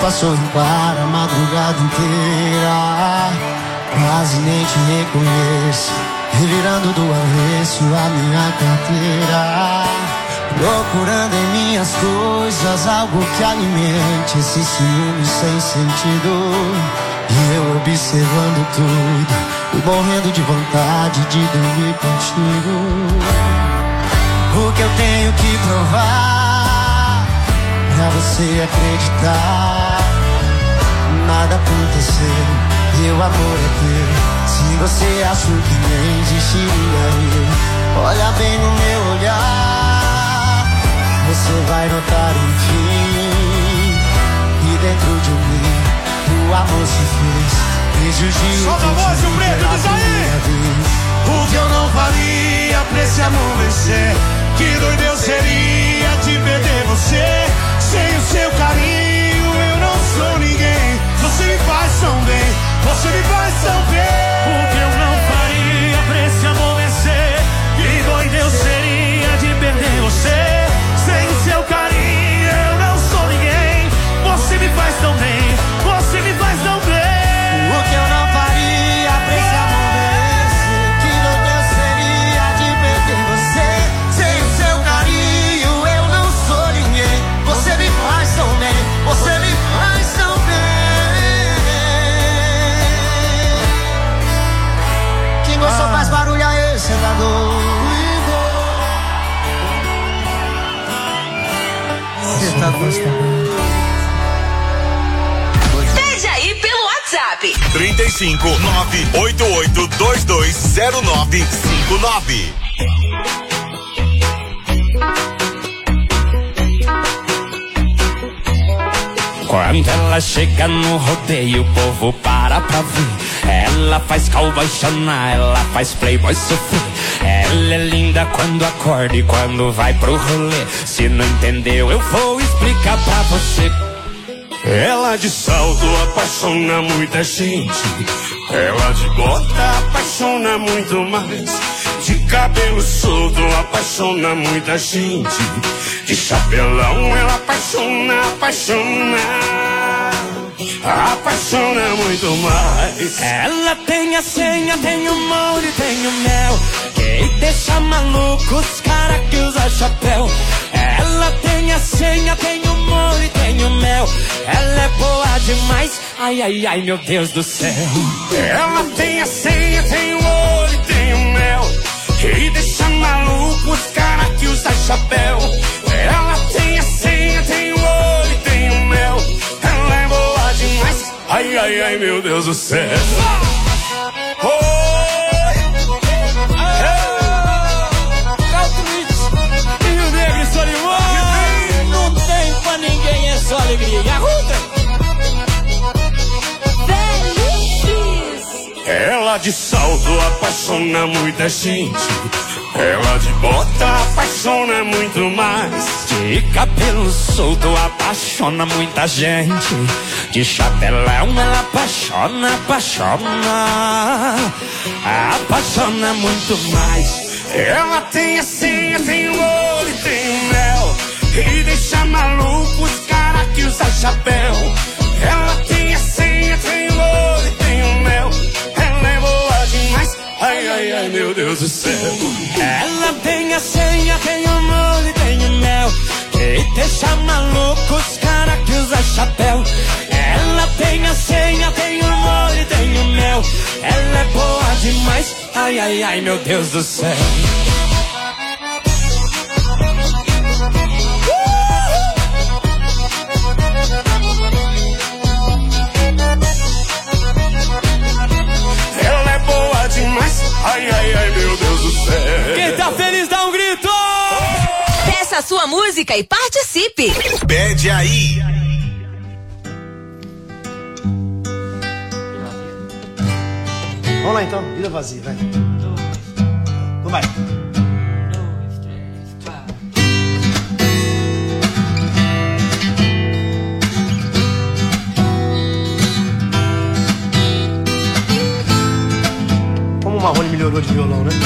só sorri para a madrugada inteira. Quase nem te reconheço, revirando do avesso a minha carteira, procurando em minhas coisas algo que alimente esse ciúme sem sentido. E eu observando tudo e morrendo de vontade de dormir contigo. O que eu tenho que provar pra você acreditar? Nada aconteceu, meu amor é teu. Se você achou que nem existiria eu, olha bem no meu olhar, você vai notar enfim que dentro de mim o amor se fez. Beijos de solta a voz, o preto, diz aí! O que eu não faria pra esse amor vencer? Que doido eu seria de perder você. Sem o seu carinho eu não sou ninguém. Você me faz tão bem, você me faz tão bem. O que eu não faria pra esse amor vencer? Que doido eu seria de perder você. Sem o seu carinho eu não sou ninguém. Você me faz tão bem, você me faz tão bem. O que eu não faria pra esse amor vencer? Que doido eu seria de perder você. Sem o seu carinho eu não sou ninguém. Você me faz tão bem, você me faz tão bem. Quem gostou faz barulho aí, sentador. Você tá gostando? Veja aí pelo WhatsApp 35 988 220959. Quando ela chega no rodeio, o povo para pra ver. Ela faz cowboy chorar, ela faz playboy sofrer. Ela é linda quando acorda e quando vai pro rolê. Se não entendeu, eu vou explicar pra você. Ela de salto apaixona muita gente. Ela de bota apaixona muito mais. De cabelo solto apaixona muita gente. De chapelão ela apaixona, apaixona muito mais. Ela tem a senha, tem o molho, tem o mel, que deixa maluco os cara que usa chapéu. Ela tem a senha, tem o molho, tem o mel. Ela é boa demais, ai, ai, ai, meu Deus do céu. Ela tem a senha, tem o molho, tem o mel, que deixa maluco os cara que usa chapéu. Ela tem a senha, tem o olho, tem o mel. Ela é boa demais, ai, ai, ai, meu Deus do céu. E o negro e Solimão, não tem pra ninguém, é só alegria. E a Ruta? Ela de salto apaixona muita gente. Ela de bota apaixona muito mais. De cabelo solto apaixona muita gente. De chapelão ela apaixona, apaixona muito mais. Ela tem a senha, tem o olho, tem o mel, e deixa maluco os cara que usa chapéu. Ela tem a senha, tem o olho, tem o mel. Ela é boa demais, ai, ai, ai, meu Deus do céu. Ela tem a senha, tem o molho, tem o mel, que deixa maluco os cara que usa chapéu. Ela tem a senha, tem o molho, tem o mel. Ela é boa demais, ai, ai, ai, meu Deus do céu. Ela é boa demais, ai, ai, ai, meu Deus do céu. Quem tá feliz dá um grito! Peça a sua música e participe. Pede aí. Vamos lá então, vida vazia, vai. Então vai. Como o Marrone melhorou de violão, né?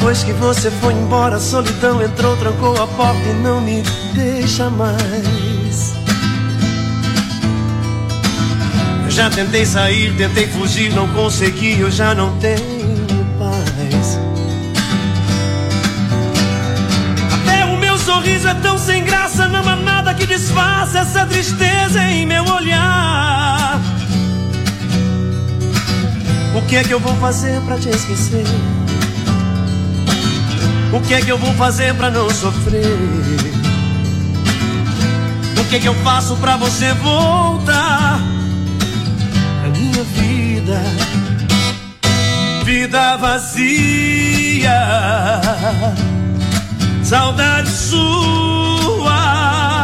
Depois que você foi embora, a solidão entrou, trancou a porta e não me deixa mais. Eu já tentei sair, tentei fugir, não consegui, eu já não tenho paz. Até o meu sorriso é tão sem graça, não há nada que disfarce essa tristeza em meu olhar. O que é que eu vou fazer pra te esquecer? O que é que eu vou fazer pra não sofrer? O que é que eu faço pra você voltar à minha vida? Vida vazia, saudade sua.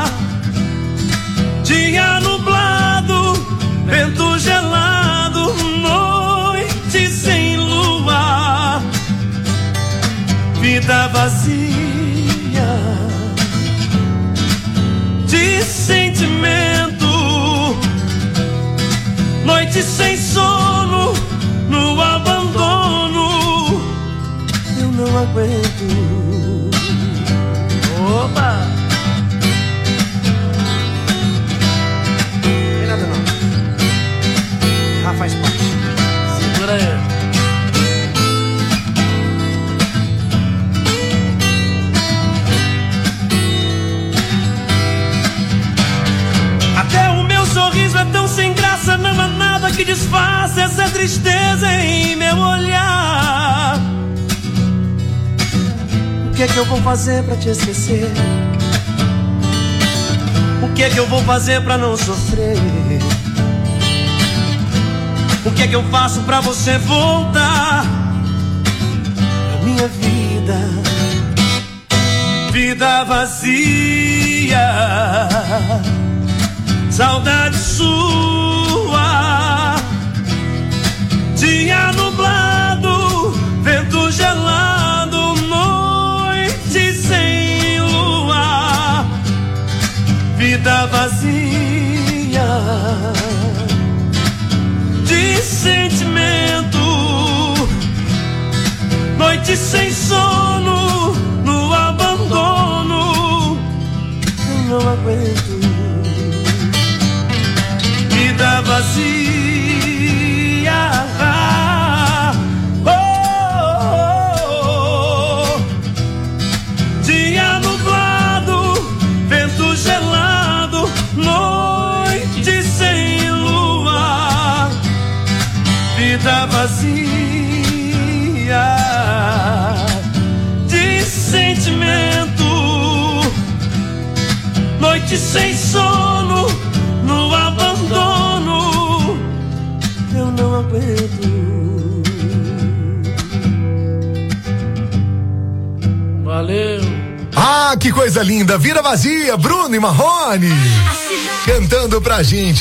Dia nublado, vento gelado, noite sem lua. Vida vazia de sentimento, noite sem sono, no abandono. Eu não aguento. Opa! Não tem nada não. Já faz parte. Segura aí. Sorriso é tão sem graça, não há nada que disfarce essa tristeza em meu olhar. O que é que eu vou fazer pra te esquecer? O que é que eu vou fazer pra não sofrer? O que é que eu faço pra você voltar à minha vida? Vida vazia, saudade sua. Dia nublado, vento gelado, noite sem lua. Vida vazia de sentimento, noite sem sono, no abandono. Eu não aguento. Vida vazia, oh, oh, oh. Dia nublado, vento gelado, noite sem lua. Vida vazia de sentimento, noite sem sono, no abandono. Eu não aguento. Valeu. Ah, que coisa linda. Vida vazia, Bruno e Marrone cantando pra gente.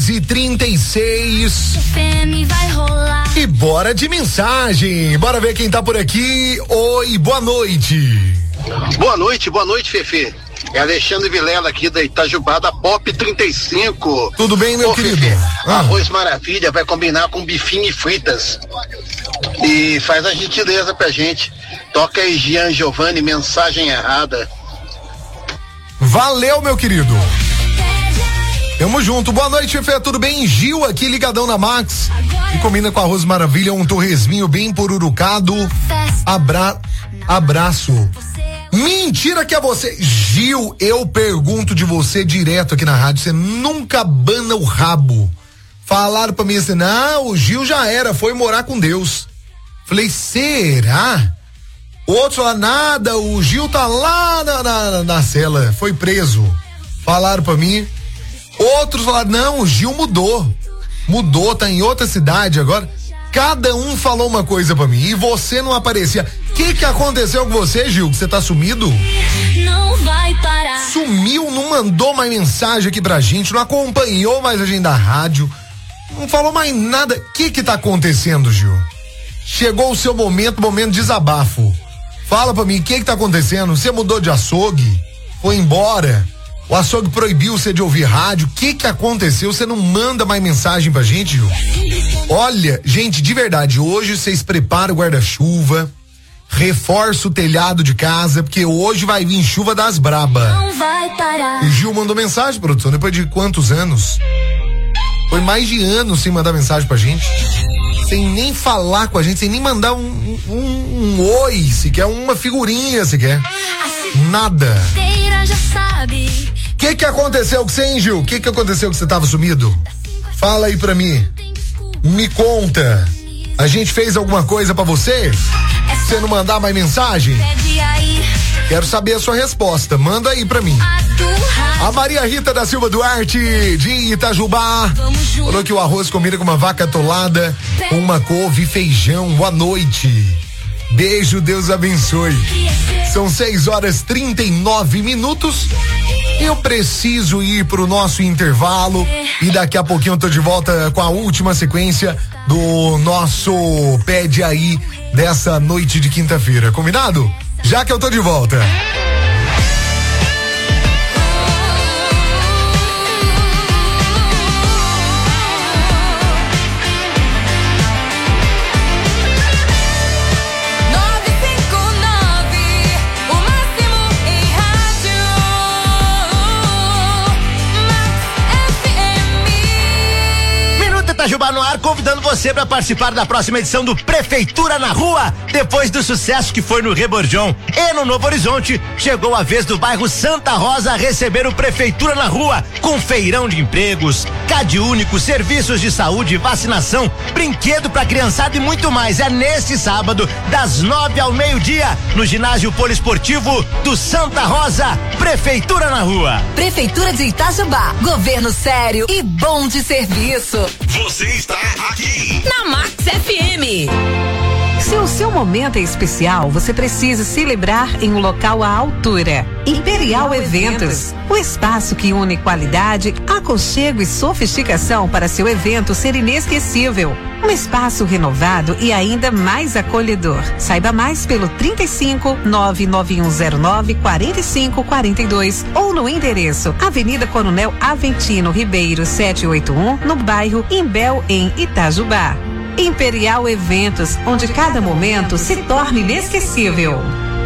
6h36. Vai rolar. E bora de mensagem. Bora ver quem tá por aqui. Oi, boa noite. Boa noite, Fefe. É Alexandre Vilela aqui da Itajubá, da Pop 35. Tudo bem, meu querido? Fefe, arroz maravilha, vai combinar com bifinho e fritas. E faz a gentileza pra gente. Toca aí, Gian Giovanni, mensagem errada. Valeu, meu querido. Tamo junto. Boa noite, Fê. Tudo bem? Gil aqui, ligadão na Max. E combina com arroz maravilha, um torresminho bem pururucado. Abraço. Mentira que é você. Gil, eu pergunto de você direto aqui na rádio, você nunca abana o rabo. Falaram pra mim assim, não, o Gil já era, foi morar com Deus. Falei, será? Outros falaram, nada, o Gil tá lá na cela, foi preso. Falaram pra mim. Outros falaram, não, o Gil mudou, tá em outra cidade agora. Cada um falou uma coisa pra mim e você não aparecia. O que aconteceu com você, Gil? Que você tá sumido? Não vai parar. Sumiu, não mandou mais mensagem aqui pra gente, não acompanhou mais a gente da rádio, não falou mais nada. O que tá acontecendo, Gil? Chegou o seu momento de desabafo. Fala pra mim, o que tá acontecendo? Você mudou de açougue? Foi embora? O açougue proibiu você de ouvir rádio? O que aconteceu? Você não manda mais mensagem pra gente, Gil? Olha, gente, de verdade, hoje vocês preparam o guarda-chuva reforça o telhado de casa, porque hoje vai vir chuva das braba. Não vai parar. E Gil mandou mensagem, produção, depois de quantos anos? Foi mais de anos sem mandar mensagem pra gente. Sem nem falar com a gente, sem nem mandar um oi, sequer uma figurinha, sequer. Nada. Já sabe. Que aconteceu com você, hein, Gil? Que aconteceu que você tava sumido? Fala aí pra mim. Me conta. A gente fez alguma coisa pra você? Você não mandar mais mensagem? Quero saber a sua resposta. Manda aí pra mim. A Maria Rita da Silva Duarte, de Itajubá, falou que o arroz combina com uma vaca atolada, com uma couve e feijão. Boa noite. Beijo, Deus abençoe. São 6h39. Eu preciso ir pro nosso intervalo e daqui a pouquinho eu tô de volta com a última sequência do nosso Pede Aí dessa noite de quinta-feira. Combinado? Já que eu tô de volta. Itajubá no ar, convidando você para participar da próxima edição do Prefeitura na Rua. Depois do sucesso que foi no Reborjão e no Novo Horizonte, chegou a vez do bairro Santa Rosa receber o Prefeitura na Rua, com feirão de empregos, CAD único, serviços de saúde, vacinação, brinquedo para criançada e muito mais. É neste sábado, das 9 ao meio-dia, no ginásio poliesportivo do Santa Rosa. Prefeitura na Rua. Prefeitura de Itajubá, governo sério e bom de serviço. Você está aqui na Max FM. Se o seu momento é especial, você precisa celebrar em um local à altura. Imperial Eventos, o espaço que une qualidade, aconchego e sofisticação para seu evento ser inesquecível. Um espaço renovado e ainda mais acolhedor. Saiba mais pelo 35 99109 4542 ou no endereço Avenida Coronel Aventino Ribeiro 781, no bairro Imbel, em Itajubá. Imperial Eventos, onde cada momento se torna inesquecível.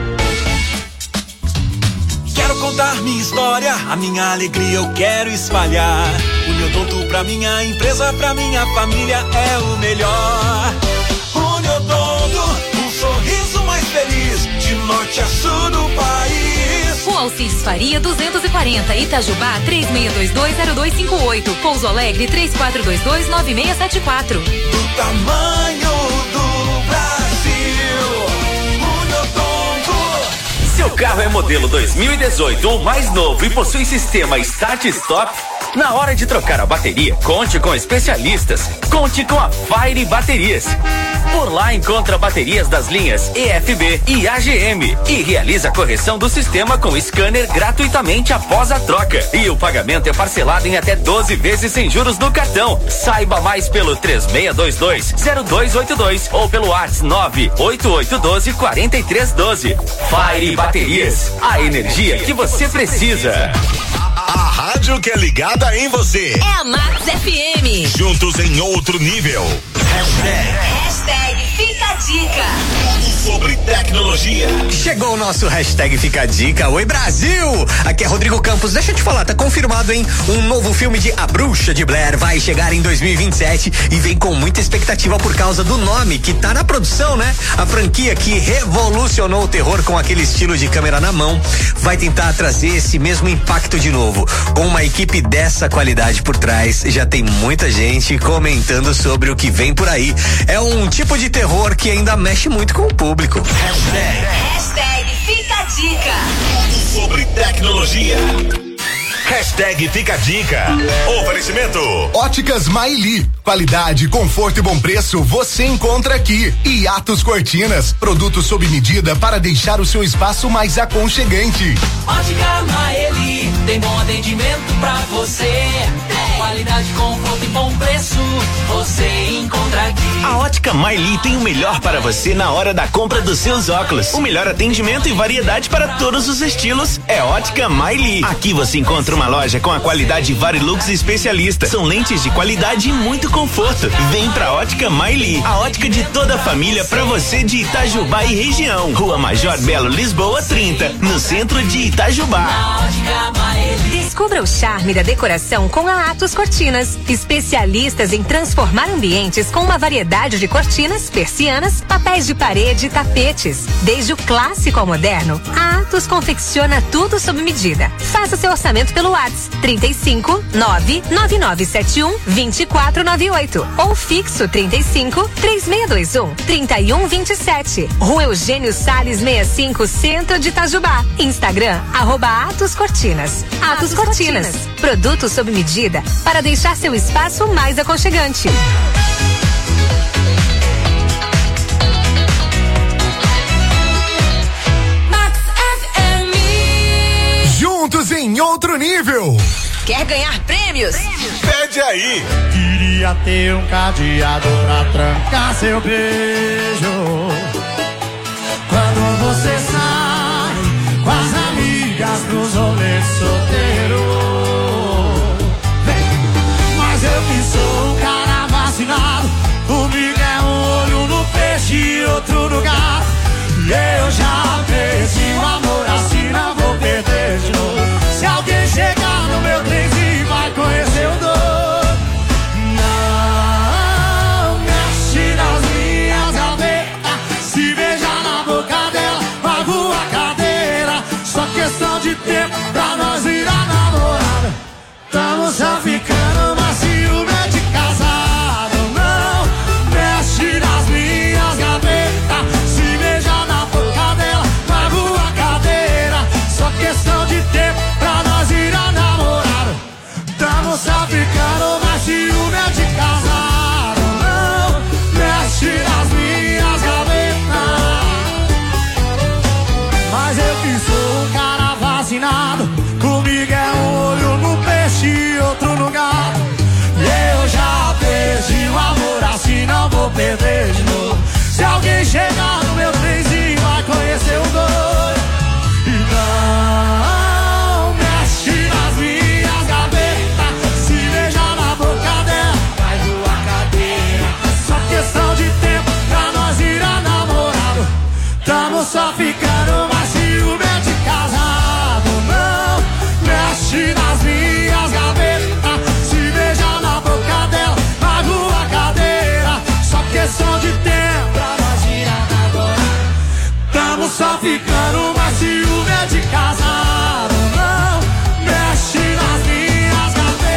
Quero contar minha história, a minha alegria eu quero espalhar. Uniodonto pra minha empresa, pra minha família é o melhor. Uniodonto, um sorriso mais feliz, de norte a sul do país. Rua Alcides Faria 240, Itajubá 36220258, Pouso Alegre 34229674. Do tamanho do Brasil, Uniodonto. Seu carro é modelo 2018 ou mais novo e possui sistema Start-Stop? Na hora de trocar a bateria, conte com especialistas. Conte com a Fire Baterias. Por lá encontra baterias das linhas EFB e AGM e realiza a correção do sistema com scanner gratuitamente após a troca. E o pagamento é parcelado em até 12 vezes sem juros no cartão. Saiba mais pelo 3622-0282 ou pelo WhatsApp 98812-4312. Fire Baterias, a energia que você precisa. A rádio que é ligada em você. É a Max FM. Juntos em outro nível. Hashtag Fica a Dica. Tudo sobre tecnologia. Chegou o nosso hashtag Fica a Dica. Oi, Brasil! Aqui é Rodrigo Campos. Deixa eu te falar, tá confirmado, hein? Um novo filme de A Bruxa de Blair vai chegar em 2027 e vem com muita expectativa por causa do nome que tá na produção, né? A franquia que revolucionou o terror com aquele estilo de câmera na mão vai tentar trazer esse mesmo impacto de novo. Com uma equipe dessa qualidade por trás, já tem muita gente comentando sobre o que vem por aí. É um tipo de terror que ainda mexe muito com o público. Hashtag Fica a Dica. Tudo sobre tecnologia. Hashtag Fica a Dica. Oferecimento Óticas Maili. Qualidade, conforto e bom preço você encontra aqui. E Atos Cortinas, produtos sob medida para deixar o seu espaço mais aconchegante. Ótica Maeli, tem bom atendimento pra você. Qualidade, conforto e bom preço, você encontra aqui. A Ótica Maili tem o melhor para você na hora da compra dos seus óculos. O melhor atendimento e variedade para todos os estilos é Ótica Maili. Aqui você encontra uma loja com a qualidade Varilux especialista. São lentes de qualidade e muito conforto. Vem pra Ótica Maili, a ótica de toda a família pra você de Itajubá e região. Rua Major Belo, Lisboa 30, no centro de Itajubá. Descubra o charme da decoração com a Atos Cortinas. Especialistas em transformar ambientes com uma variedade de cortinas, persianas, papéis de parede e tapetes. Desde o clássico ao moderno, a Atos confecciona tudo sob medida. Faça seu orçamento pelo WhatsApp 35 99971 2498 ou fixo 35 3621 3127. Rua Eugênio Salles 65, centro de Itajubá. Instagram @Atos Cortinas. Atos Cortinas, produtos sob medida para deixar seu espaço mais aconchegante. Juntos em outro nível. Quer ganhar prêmios? Pede aí. Queria ter um cadeado pra trancar seu beijo. Quando você sai com as amigas pros rolês solteiro. Mas eu que sou um cara vacinado, comigo é um olho no peixe e outro no gato. E eu já perdi o amor assim, não vou perder de novo. Se alguém chegar no meu trenzinho vai conhecer o dono. Não mexe nas minhas gavetas, se beijar na boca dela, pago a cadeira. Só questão de tempo pra nós virar namorada. Tamo só ficando, mas ciúme é de casado. Não mexe nas minhas gavetas, se beijar na boca dela, pago a cadeira. Só questão de tempo pra nós virar namorada. Tamo só ficando, mas ciúme é de casado. Não mexe nas minhas gavetas. Mas eu que sou um cara vacinado, comigo é um olho no peixe e outro no gato. E eu já perdi o amor assim, não vou perder de novo. Se alguém chegar no meu trenzinho vai conhecer o doido. E não mexe nas minhas gavetas, se beijar na boca dela vai voar cadeira. Só questão de tempo pra nós virar namorado. Tamo só ficando, mas ciúme é de casado. Não mexe nas minhas gavetas, se beijar na boca dela vai voar cadeira. Só questão de tempo pra nós virar namorado. Tamo só ficando, mas ciúme é de casado. Não mexe nas minhas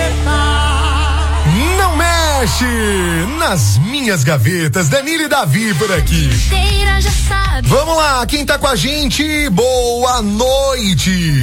gavetas. Não mexe nas minhas gavetas. Danilo e Davi por aqui. Já sabe. Vamos lá, quem tá com a gente? Boa noite.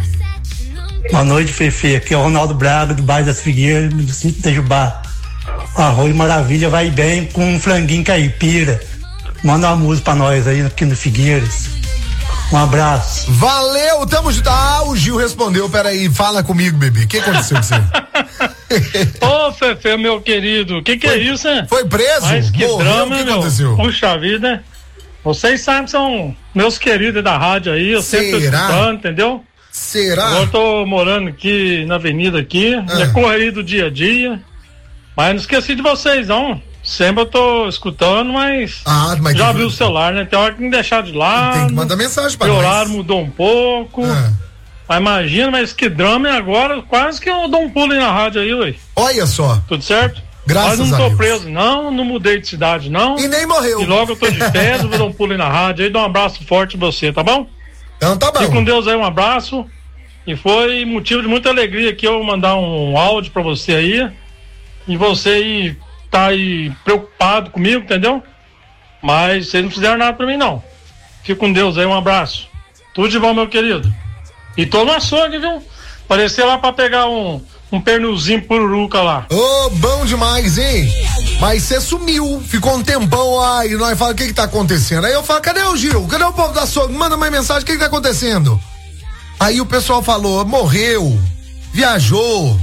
Boa noite, Fefe. Aqui é o Ronaldo Braga, do bairro das Figueiras, do sítio de Itajubá. Arroz Maravilha vai bem com um franguinho caipira. Manda uma música pra nós aí aqui no Figueiras. Um abraço. Valeu, tamo junto. Ah, o Gil respondeu, peraí, fala comigo, bebê. O que aconteceu com você? Ô, Fefe, meu querido, o que é isso, hein? Foi preso? Mas que Morreu, drama, o que meu. aconteceu? Puxa vida. Vocês sabem que são meus queridos da rádio aí, eu sempre tô escutando, entendeu? Será? Eu tô morando aqui na avenida aqui, é correria do dia a dia, mas não esqueci de vocês, não. Sempre eu tô escutando, mas já viu o celular, né? Tem hora que me deixar de lado. Tem que mandar mensagem pra nós. nós. O horário mudou um pouco. Mas imagina, mas que drama, e agora quase que eu dou um pulo aí na rádio aí, ué. Olha só. Tudo certo? Graças mas não tô a Deus. preso, não mudei de cidade, não. E nem morreu. E logo eu tô de férias, vou dar um pulo aí na rádio aí, dou um abraço forte pra você, tá bom? Então tá bom. Fique com Deus aí, um abraço. E foi motivo de muita alegria aqui eu mandar um áudio pra você aí. E você aí tá aí preocupado comigo, entendeu? Mas vocês não fizeram nada pra mim, não. Fique com Deus aí, um abraço. Tudo de bom, meu querido. E tô no açougue, viu? Apareceu lá pra pegar um pernilzinho pururuca lá. Ô, bom demais, hein? Mas você sumiu, ficou um tempão lá e nós falamos o que tá acontecendo. Aí eu falo, cadê o Gil? Cadê o povo da açougue? Manda mais mensagem, o que tá acontecendo? Aí o pessoal falou, morreu, viajou.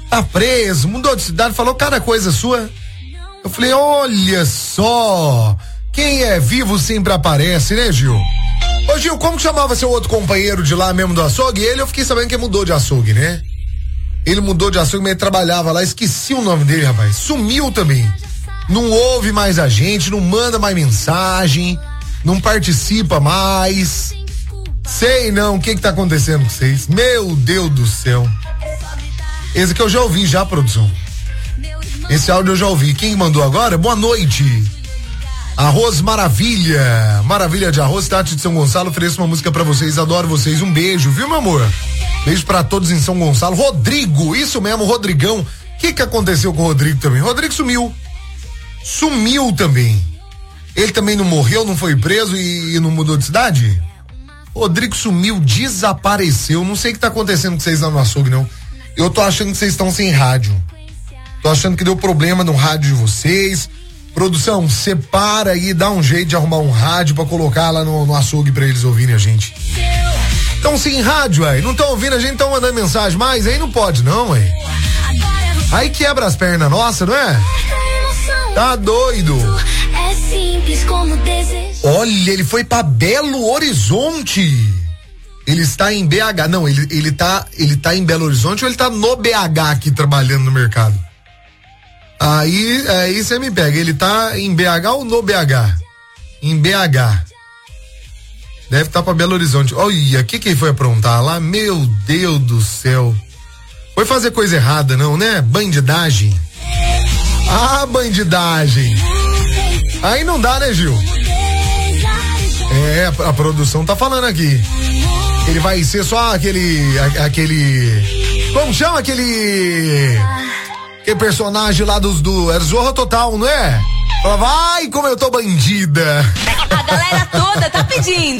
tá preso, mudou de cidade, falou cada coisa sua. Eu falei, olha só, quem é vivo sempre aparece, né, Gil? Ô, Gil, como que chamava seu outro companheiro de lá mesmo do açougue? Ele, eu fiquei sabendo que ele mudou de açougue, né? Ele mudou de açougue, mas ele trabalhava lá, esqueci o nome dele, rapaz. Sumiu também. Não ouve mais a gente, não manda mais mensagem, não participa mais. Sei não, o que tá acontecendo com vocês? Meu Deus do céu. Esse aqui eu já ouvi já, produção. Esse áudio eu já ouvi. Quem mandou agora? Boa noite. Arroz Maravilha. Maravilha de arroz, Tati de São Gonçalo. Ofereço uma música pra vocês, adoro vocês. Um beijo, viu, meu amor? Beijo pra todos em São Gonçalo. Rodrigo, isso mesmo, Rodrigão. O que aconteceu com o Rodrigo também? Rodrigo sumiu. Sumiu também. Ele também não morreu, não foi preso e não mudou de cidade? Rodrigo sumiu, desapareceu. Não sei o que tá acontecendo com vocês lá no açougue, não. Eu tô achando que vocês estão sem rádio. Tô achando que deu problema no rádio de vocês. Produção, separa aí, dá um jeito de arrumar um rádio pra colocar lá no açougue pra eles ouvirem a gente. Então sem rádio, aí, não estão ouvindo a gente, estão mandando mensagem mais, aí não pode não, aí. Aí quebra as pernas nossas, não é? Tá doido. É simples como desejo. Olha, ele foi pra Belo Horizonte. Ele está em BH, não, ele tá em Belo Horizonte ou ele tá no BH aqui trabalhando no mercado? Aí você me pega, ele tá em BH ou no BH? Em BH. Deve estar pra Belo Horizonte. Olha, o que foi aprontar lá? Meu Deus do céu. Foi fazer coisa errada, não, né? Bandidagem. Ah, bandidagem. Aí não dá, né, Gil? É, a produção tá falando aqui. Ele vai ser só aquele. Como chama aquele personagem lá do era Zorra Total, não é? Fala, vai como eu tô bandida. A galera toda tá pedindo.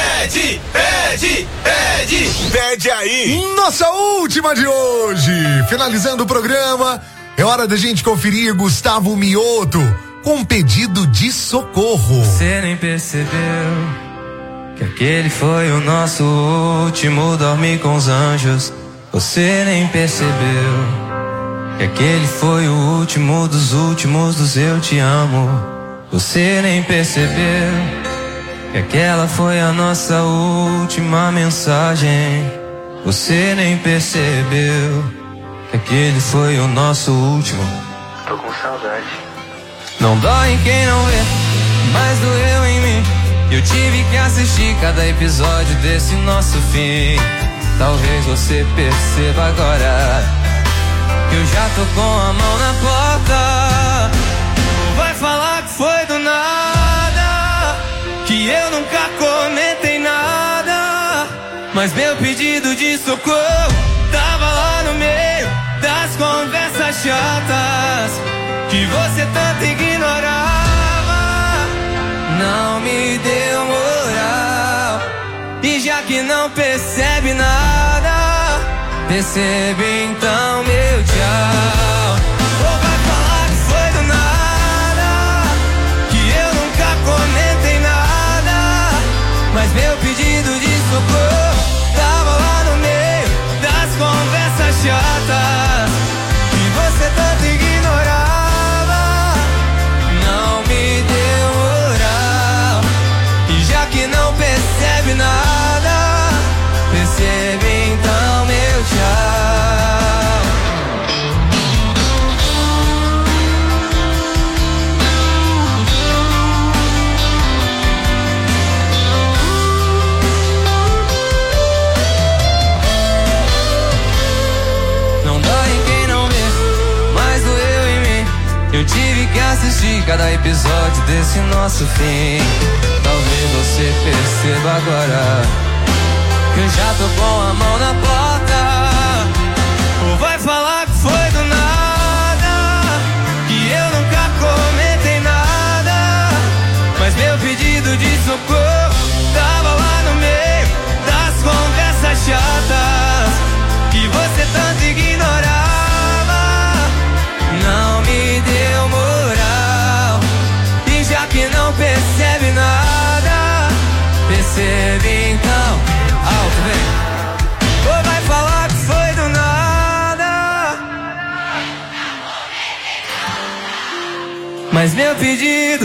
Pede aí. Nossa última de hoje. Finalizando o programa, é hora da gente conferir Gustavo Mioto com um pedido de socorro. Você nem percebeu que aquele foi o nosso último dormir com os anjos. Você nem percebeu que aquele foi o último dos eu te amo. Você nem percebeu que aquela foi a nossa última mensagem. Você nem percebeu que aquele foi o nosso último. Tô com saudade. Não dói em quem não vê, mas doeu em mim. Eu tive que assistir cada episódio desse nosso fim. Talvez você perceba agora que eu já tô com a mão na porta. Vai falar que foi do nada, que eu nunca comentei nada, mas meu pedido de socorro tava lá no meio das conversas chatas que você tanto ignorava. Não me deu moral, e já que não percebe nada, percebe então meu tchau. Ou vai falar que foi do nada, que eu nunca comentei nada, mas meu pedido de socorro tava lá no meio das conversas chatas que você tanto ignorava. Não me deu moral, e já que não percebe nada, percebe então meu tchau. Não dói em quem não vê, mas doeu em mim. Eu tive que assistir cada episódio desse nosso fim. Talvez você perceba agora que eu já tô com a mão na porta. Ou vai falar que foi do nada, que eu nunca comentei nada, mas meu pedido de socorro tava lá no meio das conversas chatas que você tanto ignorava. Não me deu moral, e já que não percebe nada, percebe então. Alto, vem. Mas meu pedido,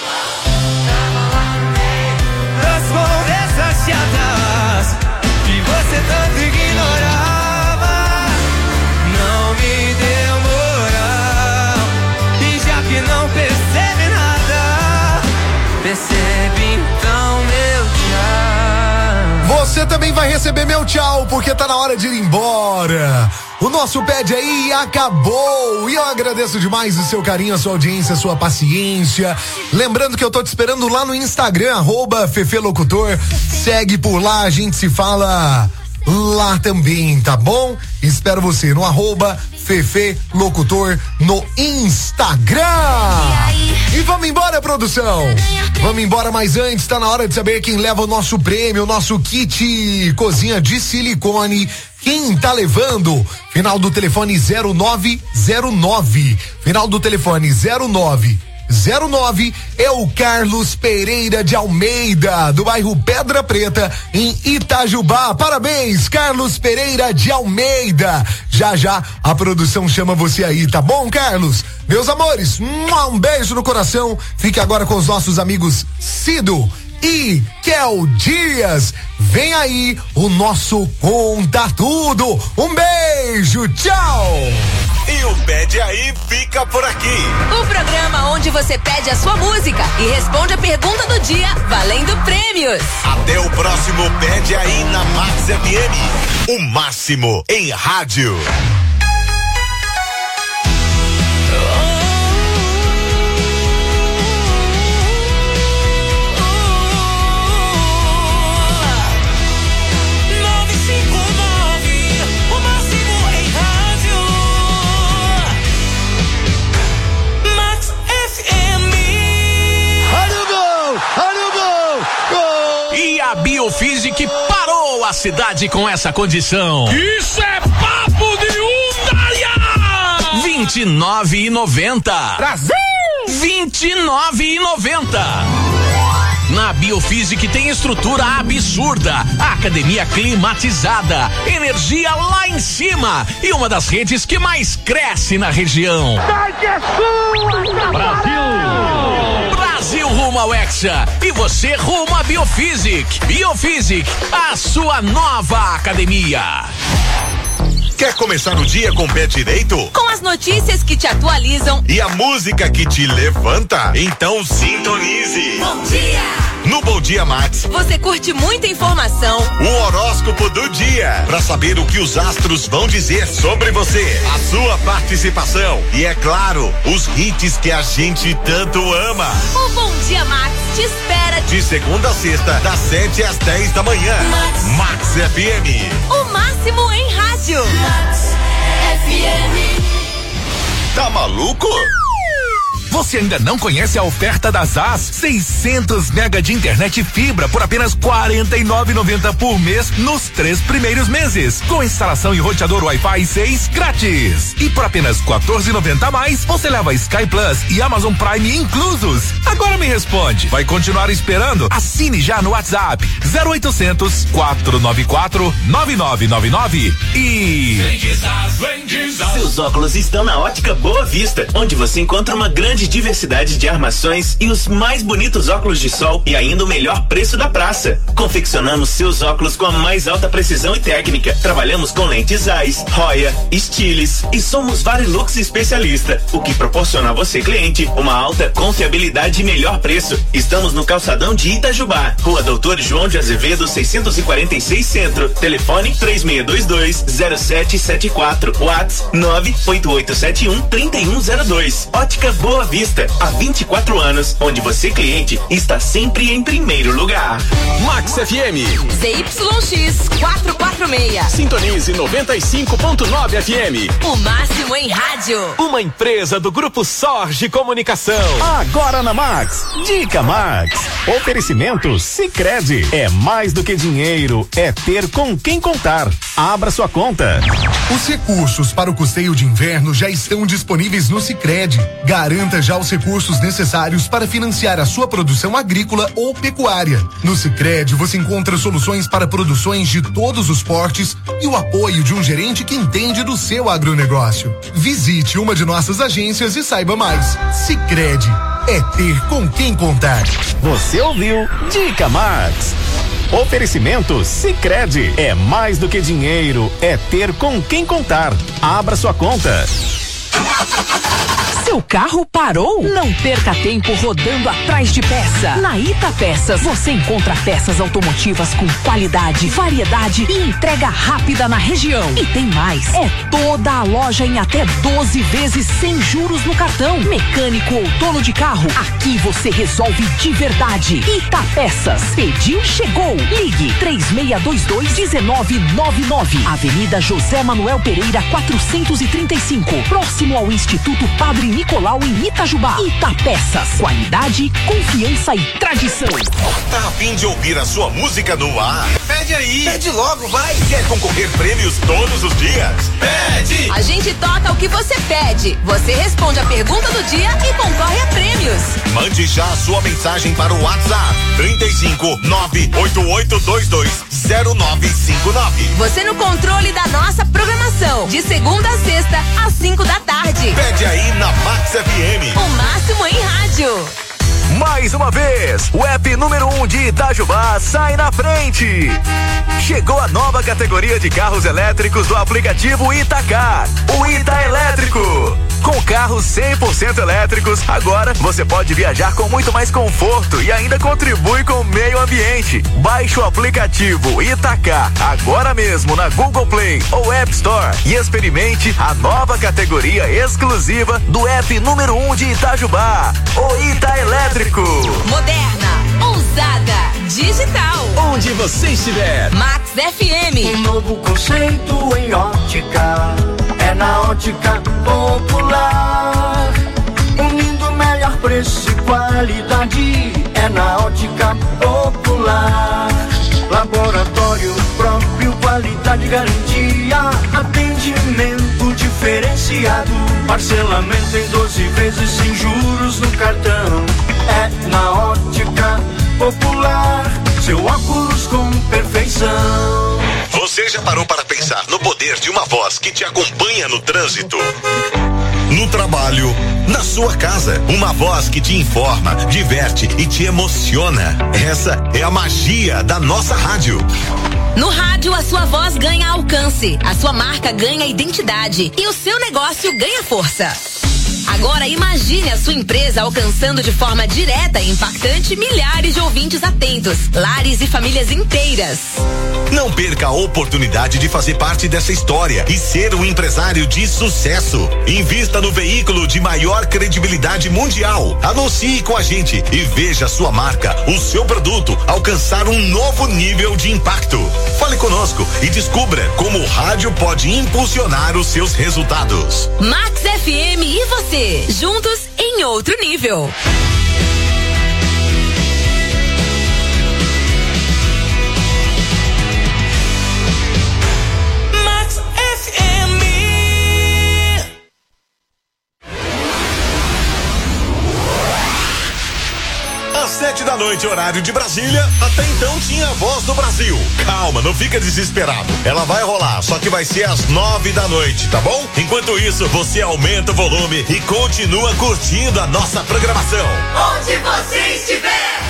responde essas chatas que você tanto ignorava. Não me deu moral, e já que não percebe nada, percebe então meu tchau. Você também vai receber meu tchau, porque tá na hora de ir embora. O nosso Pede Aí acabou. E eu agradeço demais o seu carinho, a sua audiência, a sua paciência. Lembrando que eu tô te esperando lá no Instagram, @FefeLocutor. Segue por lá, a gente se fala lá também, tá bom? Espero você no @FefeLocutor no Instagram. E vamos embora, produção. Vamos embora, mas antes tá na hora de saber quem leva o nosso prêmio, o nosso kit cozinha de silicone. Quem tá levando? Final do telefone 0909. Final do telefone 0909 é o Carlos Pereira de Almeida, do bairro Pedra Preta, em Itajubá. Parabéns, Carlos Pereira de Almeida. Já já a produção chama você aí, tá bom, Carlos? Meus amores, um beijo no coração. Fique agora com os nossos amigos Cido e Kel Dias. Vem aí o nosso Conta Tudo. Um beijo, tchau. E o Pede Aí fica por aqui. O programa onde você pede a sua música e responde a pergunta do dia, valendo prêmios. Até o próximo Pede Aí na Max FM. O máximo em rádio. A Biofísic parou a cidade com essa condição. Isso é papo de Undaia! 29,90. Brasil! 29,90. Na Biofísic tem estrutura absurda, academia climatizada, energia lá em cima e uma das redes que mais cresce na região. Brasil! Brasil rumo ao Hexa e você rumo à Biofísic. Biofísic, a sua nova academia. Quer começar o dia com o pé direito? Com as notícias que te atualizam e a música que te levanta? Então sintonize. Bom dia! No Bom Dia Max, você curte muita informação. O horóscopo do dia, para saber o que os astros vão dizer sobre você, a sua participação e, é claro, os hits que a gente tanto ama. O Bom Dia Max te espera de segunda a sexta, das 7 às 10 da manhã. Max FM. O máximo em rádio. Max FM. Tá maluco? Você ainda não conhece a oferta da SAS? 600 mega de internet fibra por apenas R$ 49,90 por mês nos 3 primeiros meses, com instalação e roteador Wi-Fi 6 grátis. E por apenas R$ 14,90 a mais, você leva Sky Plus e Amazon Prime inclusos. Agora me responde, vai continuar esperando? Assine já no WhatsApp 0800 494 9999 e seus óculos estão na Ótica Boa Vista, onde você encontra uma grande diversidade de armações e os mais bonitos óculos de sol e ainda o melhor preço da praça. Confeccionamos seus óculos com a mais alta precisão e técnica. Trabalhamos com lentes Zeiss, Roya, Stiles e somos Varilux especialista, o que proporciona a você, cliente, uma alta confiabilidade e melhor preço. Estamos no calçadão de Itajubá, Rua Doutor João de Azevedo 646 Centro. Telefone 3622-0774. WhatsApp 98871-3102. Ótica Boa Vista, há 24 anos, onde você, cliente, está sempre em primeiro lugar. Max FM. ZYX 446. Sintonize 95.9 FM. O máximo em rádio. Uma empresa do Grupo Sorge Comunicação. Agora na Max. Dica Max. Oferecimento Sicredi. É mais do que dinheiro, é ter com quem contar. Abra sua conta. Os recursos para o custeio de inverno já estão disponíveis no Sicredi. Garanta já os recursos necessários para financiar a sua produção agrícola ou pecuária. No Sicredi você encontra soluções para produções de todos os portes e o apoio de um gerente que entende do seu agronegócio. Visite uma de nossas agências e saiba mais. Sicredi é ter com quem contar. Você ouviu Dica Max. Oferecimento Sicredi, é mais do que dinheiro, é ter com quem contar. Abra sua conta. Seu carro parou? Não perca tempo rodando atrás de peça. Na Ita Peças você encontra peças automotivas com qualidade, variedade e entrega rápida na região. E tem mais, é toda a loja em até 12 vezes sem juros no cartão. Mecânico ou dono de carro, aqui você resolve de verdade. Ita Peças, pediu, chegou. Ligue 3622-1999. Avenida José Manuel Pereira 435, próximo ao Instituto Padre Nicolau em Itajubá. Itapeças, qualidade, confiança e tradição. Tá a fim de ouvir a sua música no ar? Pede aí. Pede logo, vai. Quer concorrer prêmios todos os dias? Pede! A gente toca o que você pede. Você responde a pergunta do dia e concorre a prêmios. Mande já a sua mensagem para o WhatsApp 35-988220959. Você no controle da nossa programação, de segunda a sexta, às 5 da tarde. Pede aí na Max FM. O máximo em rádio. Mais uma vez, o app número 1 de Itajubá sai na frente. Chegou a nova categoria de carros elétricos do aplicativo Itacar, o Ita Elétrico. Com carros 100% elétricos, agora você pode viajar com muito mais conforto e ainda contribui com o meio ambiente. Baixe o aplicativo Itacar agora mesmo na Google Play ou App Store e experimente a nova categoria exclusiva do app número 1 de Itajubá, o Ita Elétrico. Moderna, ousada, digital. Onde você estiver. Max FM. Um novo conceito em ótica. É na Ótica Popular. Unindo melhor preço e qualidade. É na Ótica Popular. Laboratório próprio, qualidade, garantia. Atendimento diferenciado. Parcelamento em 12 vezes sem juros no cartão. É na Ótica Popular. Seu óculos com perfeição. Você já parou para pensar no poder de uma voz que te acompanha no trânsito? No trabalho, na sua casa, uma voz que te informa, diverte e te emociona. Essa é a magia da nossa rádio. No rádio, a sua voz ganha alcance, a sua marca ganha identidade e o seu negócio ganha força. Agora imagine a sua empresa alcançando de forma direta e impactante milhares de ouvintes atentos, lares e famílias inteiras. Não perca a oportunidade de fazer parte dessa história e ser um empresário de sucesso. Invista no veículo de maior credibilidade mundial. Anuncie com a gente e veja a sua marca, o seu produto alcançar um novo nível de impacto. Fale conosco e descubra como o rádio pode impulsionar os seus resultados. Max FM e você, juntos em outro nível. Max FM. Às 7 da noite, horário de Brasília, até então tinha a Voz do Brasil. Calma, não fica desesperado. Ela vai rolar, só que vai ser às 9 da noite, tá bom? Enquanto isso, você aumenta o volume e continua curtindo a nossa programação. Onde você estiver.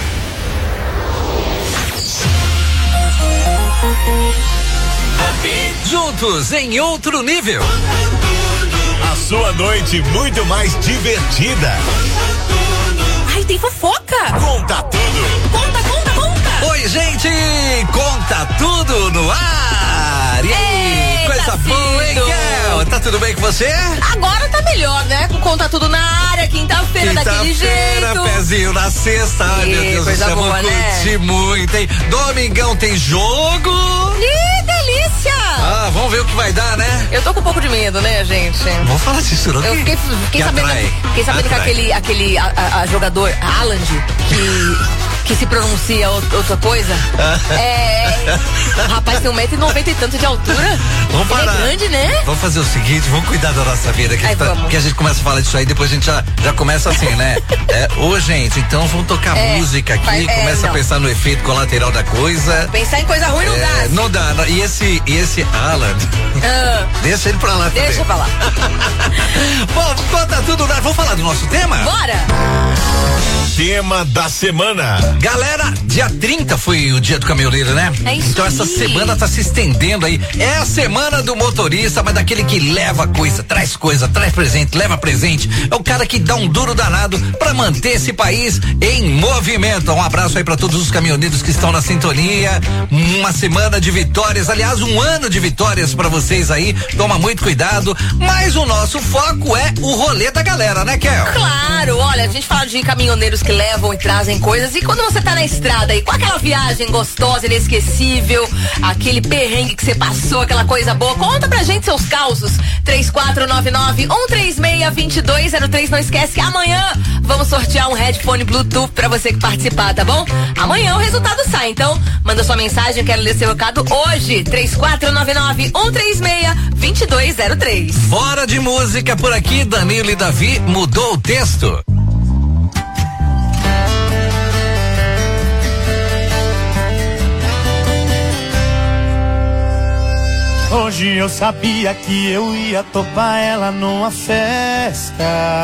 Juntos em outro nível. A sua noite muito mais divertida. Ai, tem fofoca. Conta tudo. Conta. Oi, gente, conta tudo no ar. E aí, coisa boa, hein, Kel? Tá tudo bem com você? Agora tá melhor, né? Com Conta Tudo na área, quinta-feira daquele jeito. Pezinho na sexta, ai meu Deus do céu, vou curtir muito, hein? Domingão tem jogo. Ih, delícia! Ah, vamos ver o que vai dar, né? Eu tô com um pouco de medo, né, gente? Vamos falar disso, não? Eu fiquei sabendo que aquele jogador, Haaland, que se pronuncia outra coisa. Rapaz, tem 1,90 m e tanto de altura. Vamos parar. Ele é grande, né? Vamos fazer o seguinte, vamos cuidar da nossa vida aqui, porque a gente começa a falar disso aí, depois a gente já começa assim, né? Ô, gente, então vamos tocar música aqui, começa a pensar no efeito colateral da coisa. Pensar em coisa ruim não dá. Não dá. E esse Alan, deixa ele pra lá também. Deixa pra lá. Bom, conta tudo, né? Vamos falar do nosso tema? Bora! Tema da semana. Galera, dia 30 foi o dia do caminhoneiro, né? É isso então essa aí. semana tá se estendendo aí. É a semana do motorista, mas daquele que leva coisa, traz presente, leva presente. É o cara que dá um duro danado pra manter esse país em movimento. Um abraço aí pra todos os caminhoneiros que estão na sintonia. Uma semana de vitórias, aliás, um ano de vitórias pra vocês aí. Toma muito cuidado. Mas o nosso foco é o rolê da galera, né, Kel? Claro, olha, a gente fala de caminhoneiros que levam e trazem coisas, e quando você tá na estrada aí, com aquela viagem gostosa, inesquecível, aquele perrengue que você passou, aquela coisa boa, conta pra gente seus causos. 3499-136-2203. Não esquece que amanhã vamos sortear um headphone Bluetooth pra você que participar, tá bom? Amanhã o resultado sai, então manda sua mensagem, eu quero ler seu recado hoje. 3499-136-2203. Bora de música por aqui, Danilo e Davi, mudou o texto. Hoje eu sabia que eu ia topar ela numa festa,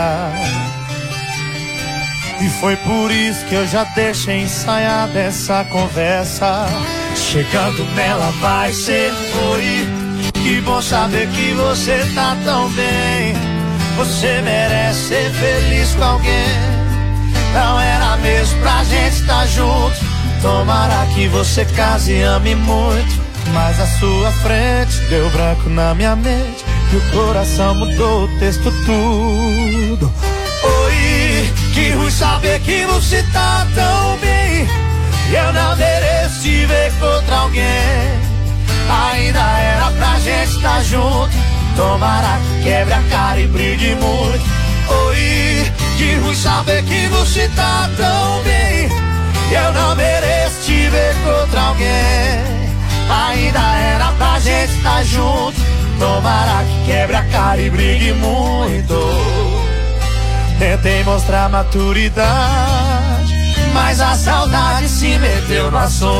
e foi por isso que eu já deixei ensaiada essa conversa. Chegando nela vai ser oi, que bom saber que você tá tão bem. Você merece ser feliz com alguém. Não era mesmo pra gente estar junto. Tomara que você case e ame muito, mas a sua frente deu branco na minha mente e o coração mudou o texto tudo. Oi, que ruim saber que você tá tão bem, e eu não mereço te ver com outra alguém. Ainda era pra gente estar junto. Tomara que quebre a cara e brigue muito. Oi, que ruim saber que você tá tão bem, e eu não mereço te ver com outra alguém. Ainda era pra gente estar junto. Tomara que quebre a cara e brigue muito. Tentei mostrar maturidade, mas a saudade se meteu no assunto.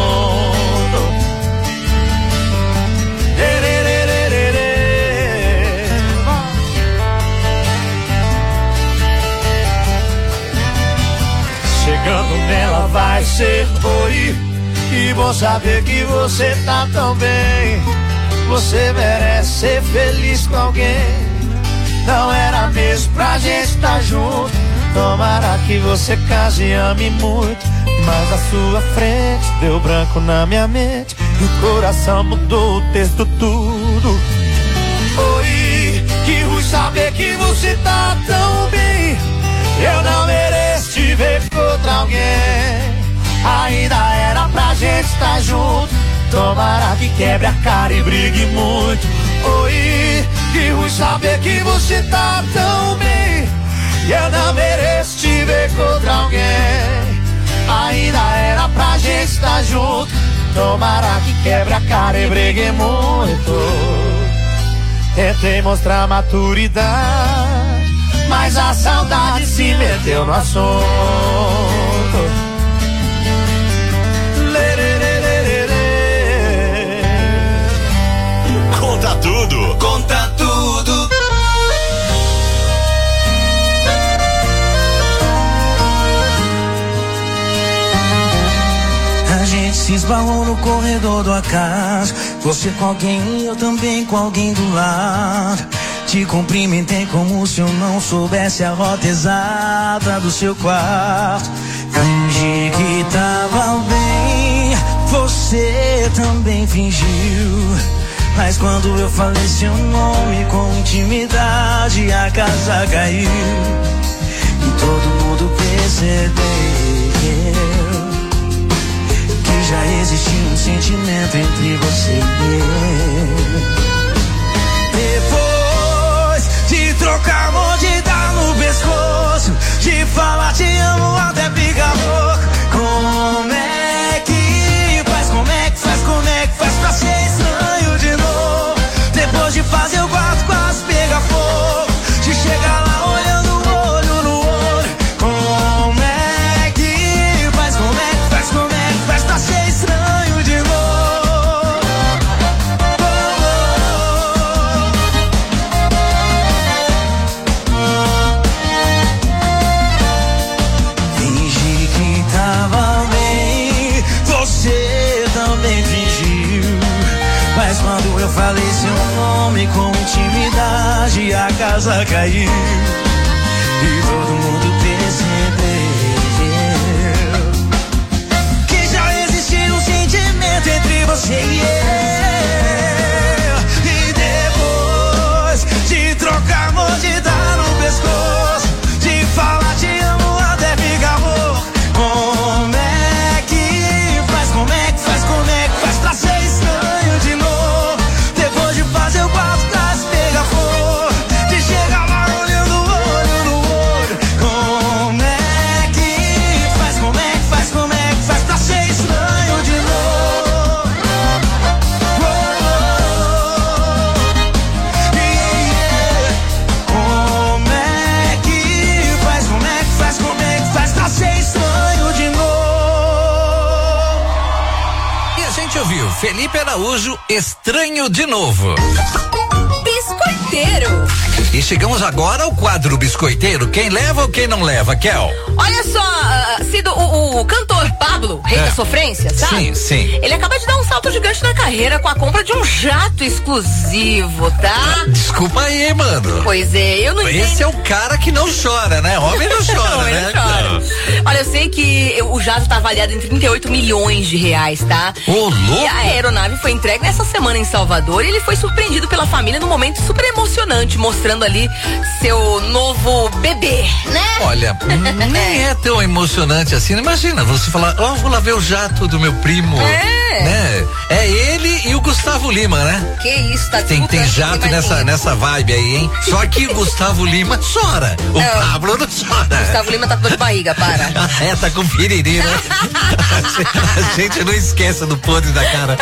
Chegando nela vai ser oi, que bom saber que você tá tão bem. Você merece ser feliz com alguém. Não era mesmo pra gente estar junto. Tomara que você case e ame muito, mas a sua frente deu branco na minha mente e o coração mudou o texto tudo. Oi, que ruim saber que você tá tão bem. Eu não mereço te ver com outra alguém. Ainda era pra gente estar junto. Tomara que quebre a cara e brigue muito. Oi, que ruim saber que você tá tão bem, e eu não mereço te ver com outra alguém. Ainda era pra gente estar junto. Tomara que quebre a cara e brigue muito. Tentei mostrar maturidade, mas a saudade se meteu no assunto. Conta tudo. Conta tudo. A gente se esbarrou no corredor do acaso. Você com alguém e eu também com alguém do lado. Te cumprimentei como se eu não soubesse a rota exata do seu quarto. Fingi que tava bem, você também fingiu. Mas quando eu falei seu nome com intimidade, a casa caiu e todo mundo percebeu que já existia um sentimento entre você e eu. Depois de trocar mordida no pescoço, de falar te amo até ficar louco, com Apareceu um homem com intimidade e a casa caiu. E todo mundo percebeu que já existia um sentimento entre você e eu. E depois de trocar amor, de dar no pescoço, de falar te amo até ficar amor. Como é que faz, como é que faz, como é que faz pra ser estranho de novo? Depois de fazer o quarto trás, pegar fogo, de chegar lá olhando o olho no olho. Como é que faz, como é que faz, como é que faz pra ser estranho de novo? Como é que faz, como é que faz, como é que faz pra ser estranho de novo? E a gente ouviu Felipe Araújo, Estranho de Novo. Biscoiteiro. E chegamos agora ao quadro Biscoiteiro. Quem leva ou quem não leva, Kel? Olha só, Cido, o cantor Pablo, rei da sofrência, sabe? Sim, sim. Ele acaba de dar um salto gigante na carreira com a compra de um jato exclusivo, tá? Desculpa aí, mano. Pois é, eu não entendo. Esse é o cara que não chora, né? Homem não chora, Homem né? não chora. Olha, eu sei que o jato tá avaliado em 38 milhões de reais, tá? Ô, louco! E a aeronave foi entregue nessa semana em Salvador e ele foi surpreendido pela família num momento super emocionante, mostrando ali seu novo bebê, né? Olha, nem é tão emocionante assim, né? Imagina, você falar, vou lá ver o jato do meu primo, né? É ele e o Gustavo Lima, né? Que isso, tá Tem jato nessa vibe aí, hein? Só que o Gustavo Lima chora, o Pablo não chora. Gustavo Lima tá com dor de barriga, para. Tá com piriri, né? A gente não esquece do podre da cara.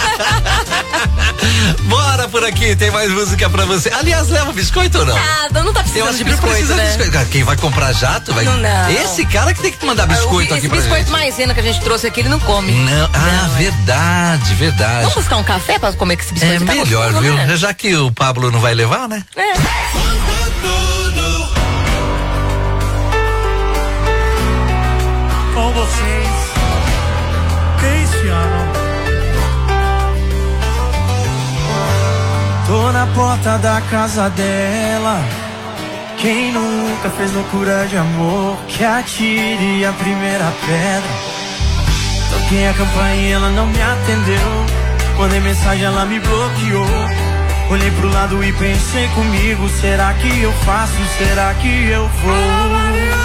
Bora por aqui, tem mais música pra você. Aliás, leva biscoito ou não? Não tá precisando de biscoito, né? Biscoito. Quem vai comprar jato vai. Não. Esse cara que tem que mandar biscoito aqui pra gente. Esse biscoito maisena que a gente trouxe aqui, ele não come. Não. Verdade. Vamos buscar um café pra comer com esse biscoito? É melhor, gostoso, viu? né? Já que o Pablo não vai levar, né? Com vocês, Cristiano. Tô na porta da casa dela. Quem nunca fez loucura de amor, que atire a primeira pedra. Toquei a campainha, ela não me atendeu. Mandei mensagem, ela me bloqueou. Olhei pro lado e pensei comigo, será que eu faço, será que eu vou?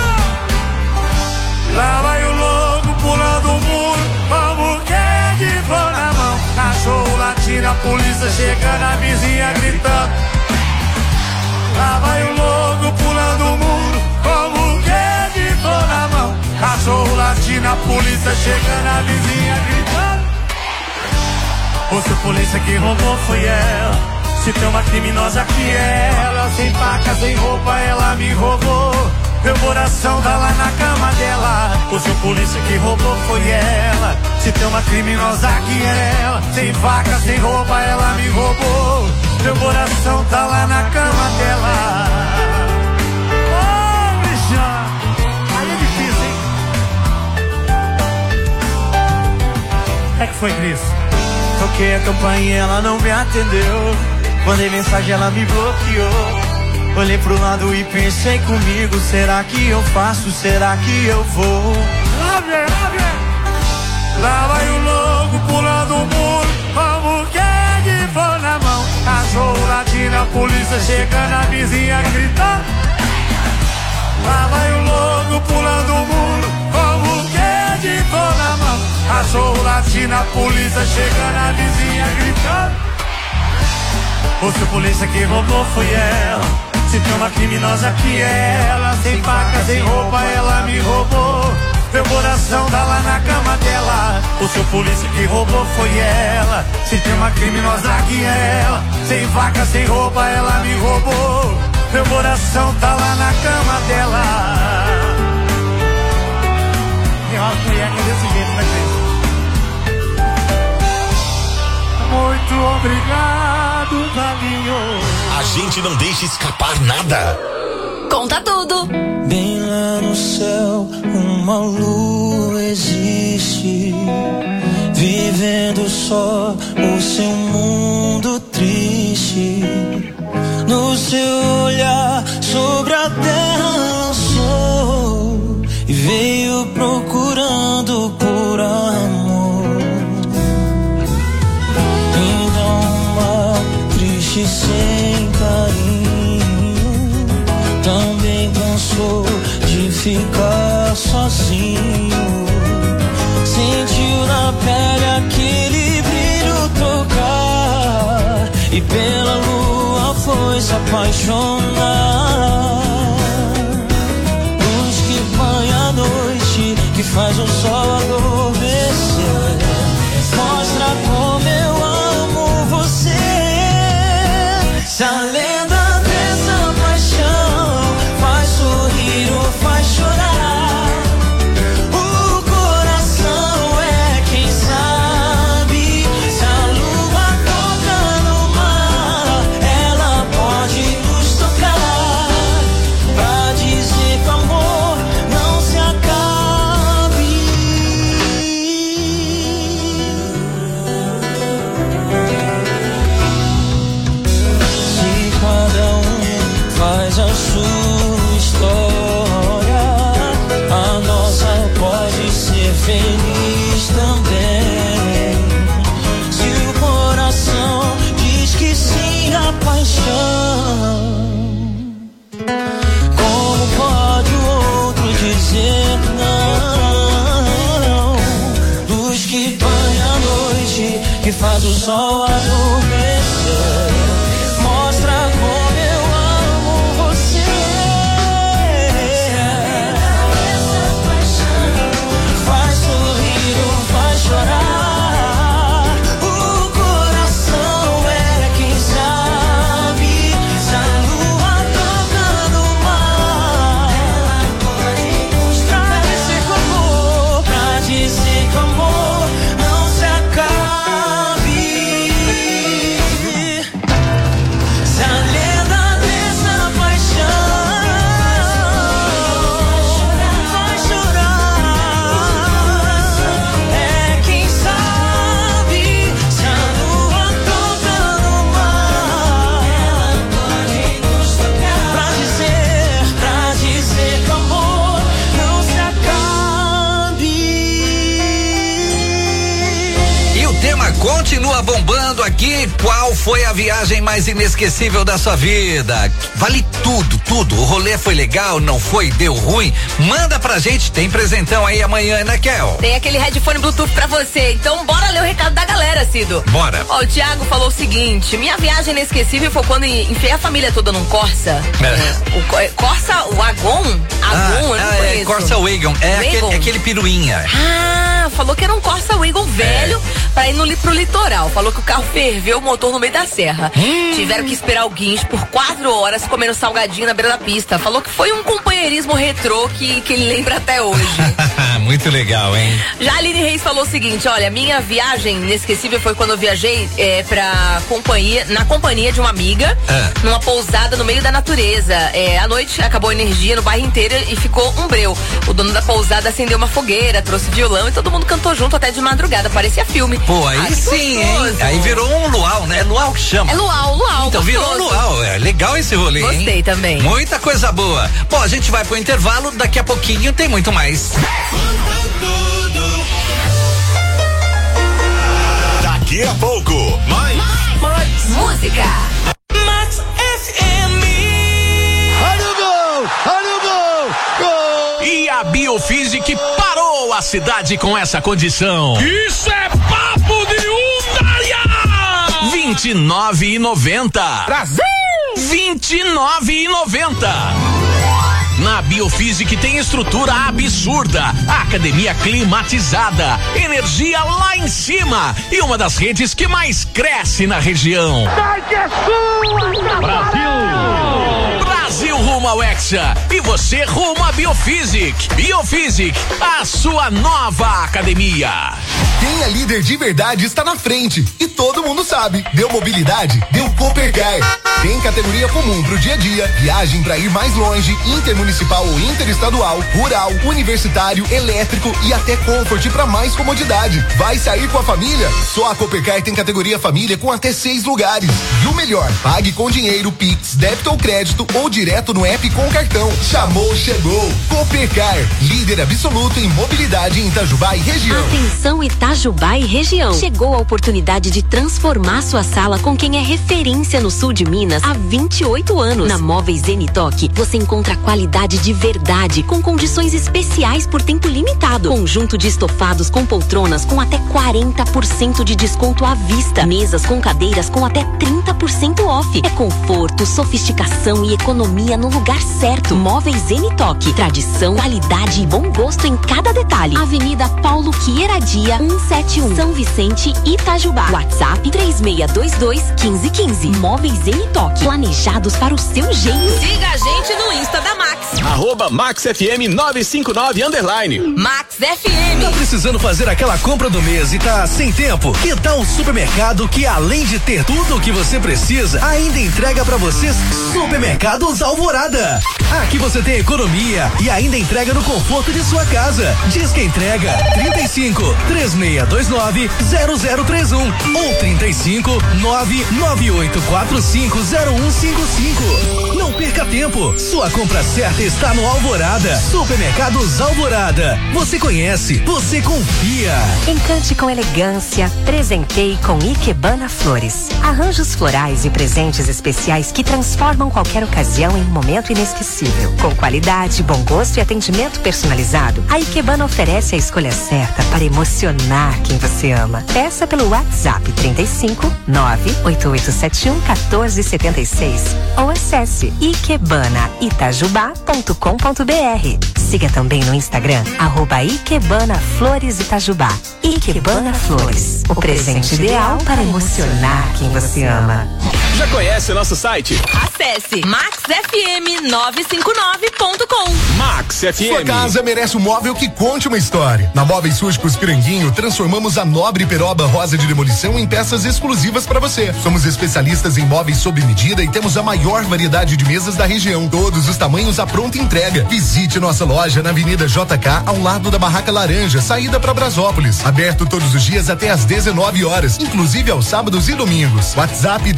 Lá vai o louco pulando o muro, como quer de flor na mão. Cachorro latindo, a polícia chegando, a vizinha gritando. Lá vai o louco pulando o muro, como quer de flor na mão. Cachorro latindo, a polícia chegando, a vizinha gritando. Ou se a polícia que roubou foi ela, se tem uma criminosa que é ela. Sem faca, sem roupa, ela me roubou. Meu coração tá lá na cama dela. O seu polícia que roubou foi ela. Se tem uma criminosa que é ela. Sem faca, sem roupa, ela me roubou. Meu coração tá lá na cama dela. Ô, bicha, aí é difícil, hein? É que foi, Cris? Toquei a campainha, ela não me atendeu. Mandei mensagem, ela me bloqueou. Olhei pro lado e pensei comigo, será que eu faço, será que eu vou? Lá vai o louco pulando o muro, como quer de flor na mão. Cachorro latindo, a polícia chegando, a vizinha gritando. Lá vai o louco pulando o muro, como quer de flor na mão. Cachorro latindo, a polícia chegando, a vizinha gritando. Ou se a polícia que roubou foi ela, se tem uma criminosa que é ela. Sem faca, sem roupa, ela me roubou. Meu coração tá lá na cama dela. O seu polícia que roubou foi ela. Se tem uma criminosa que é ela. Sem faca, sem roupa, ela me roubou. Meu coração tá lá na cama dela. Tem uma mulher que é desse jeito, né, gente? Muito obrigado, Vaguinho. A gente não deixa escapar nada. Conta tudo. Bem lá no céu, uma lua existe. vivendo só o seu mundo triste. No seu olhar sobre a terra lançou e veio procurando por amor. Então uma triste sem carinho também cansou de ficar sozinho. Sentiu na pele aquele brilho tocar e pela lua foi se apaixonar. Luz que banha a noite, que faz o sol adormecer, mostra como eu amo você. Se a lenda dessa paixão faz sorrir ou faz chorar, o coração é quem sabe. Se a lua toca no mar, ela pode nos tocar pra dizer que o amor não se acabe. Se cada um faz a sua história, a nossa pode ser feliz também. Se o coração diz que sim à paixão, como pode o outro dizer não? Luz que banha a noite, que faz o sol adormecer, mostra como eu amo você. Faz sorrir ou faz chorar, o coração é quem sabe. Se a lua toca no mar, ela pode nos trazer amor, pra dizer que o amor não se acabe. Se a lenda dessa paixão vai chorar, é quem sabe. Se a lua toca no mar, ela pode nos tocar pra dizer que o amor não se acabe. E o tema continua bombando aqui. Qual foi a viagem mais inesquecível da sua vida? Vale tudo, tudo. O rolê foi legal, não foi, deu ruim? Manda pra gente, tem presentão aí amanhã, né, Kel? Tem aquele headphone Bluetooth pra você. Então bora ler o recado da galera, Cido. Bora. Ó, o Thiago falou o seguinte: minha viagem inesquecível foi quando enfiei a família toda num Corsa. Corsa Wagon? Eu não conheço. Corsa Wagon. Wagon? Aquele piruinha. Ah, falou que era um Corsa Wagon velho pra ir pro litoral. Falou que o carro ferveu o motor no meio da serra. Tiveram que esperar o guincho por 4 horas comendo salgadinho na beira da pista. Falou que foi um companheirismo retrô que ele lembra até hoje. Muito legal, hein? Já a Aline Reis falou o seguinte: olha, minha viagem inesquecível foi quando eu viajei na companhia de uma amiga, numa pousada no meio da natureza. À noite acabou a energia no bairro inteiro e ficou um breu. O dono da pousada acendeu uma fogueira, trouxe violão e todo mundo cantou junto até de madrugada. Parecia filme. Pô, aí sim, hein? Aí virou um luau, né? Luau que chama. É luau. Então gostoso. virou um luau. É legal esse rolê, hein? Gostei também. Muita coisa boa. Bom, a gente vai pro intervalo, daqui a pouquinho tem muito mais. Daqui a pouco, mais música. Max FM. Olha o gol! Gol! E a Biofísica parou a cidade com essa condição. Isso é papo de Undaria! 29,90. Brasil! 29,90. Na Biofísica tem estrutura absurda, academia climatizada, energia lá em cima e uma das redes que mais cresce na região. Brasil rumo ao Hexa e você rumo a Biofísica. Biofísica, a sua nova academia. Quem é líder de verdade está na frente e todo mundo sabe. Deu mobilidade? Deu Coopercar. Tem categoria comum pro dia a dia, viagem pra ir mais longe, intermunicipal ou interestadual, rural, universitário, elétrico e até Comfort pra mais comodidade. Vai sair com a família? Só a Coopercar tem categoria família com até 6 lugares. E o melhor, pague com dinheiro, Pix, débito ou crédito ou direto no app com cartão. Chamou, chegou. Coopercar, líder absoluto em mobilidade em Itajubá e região. Atenção Itajubá e região. Chegou a oportunidade de transformar sua sala com quem é referência no sul de Minas há 28 anos. Na Móveis Zenitoque, você encontra qualidade de verdade com condições especiais por tempo limitado. Conjunto de estofados com poltronas com até 40% de desconto à vista. Mesas com cadeiras com até 30% off. É conforto, sofisticação e economia no lugar certo. Móveis Zenitoque. Tradição, qualidade e bom gosto em cada detalhe. Avenida Paulo Quieradia, 171, São Vicente, Itajubá. WhatsApp 3622-1515. Móveis Zenitoque. Planejados para o seu jeito. Siga a gente no Insta da Max. @MaxFM 959 _. Max FM. Tá precisando fazer aquela compra do mês e tá sem tempo? Que tal um supermercado que, além de ter tudo o que você precisa, ainda entrega pra vocês? Supermercados Alvorada. Aqui você tem economia e ainda entrega no conforto de sua casa. Diz que entrega 35 3629 0031 ou 35 99845 0155. Não perca tempo. Sua compra certa está no Alvorada. Supermercados Alvorada. Você conhece, você confia. Encante com elegância, presentei com Ikebana Flores. Arranjos florais e presentes especiais que transformam qualquer ocasião em um momento inesquecível. Com qualidade, bom gosto e atendimento personalizado, a Ikebana oferece a escolha certa para emocionar quem você ama. Peça pelo WhatsApp 35 98871 1476 ou acesse ikebana.itajubá.com.br. Siga também no Instagram @Ikebana Flores Itajubá. Ikebana Flores, o presente ideal para emocionar quem você ama. Já conhece o nosso site? Acesse maxfm959.com. Max FM. Sua casa merece um móvel que conte uma história. Na Móveis Rústicos Piranguinho, transformamos a nobre peroba rosa de demolição em peças exclusivas para você. Somos especialistas em móveis sob medida e temos a maior variedade de mesas da região. Todos os tamanhos à pronta entrega. Visite nossa loja na Avenida JK, ao lado da Barraca Laranja, saída para Brasópolis. Aberto todos os dias até às 19 horas, inclusive aos sábados e domingos. WhatsApp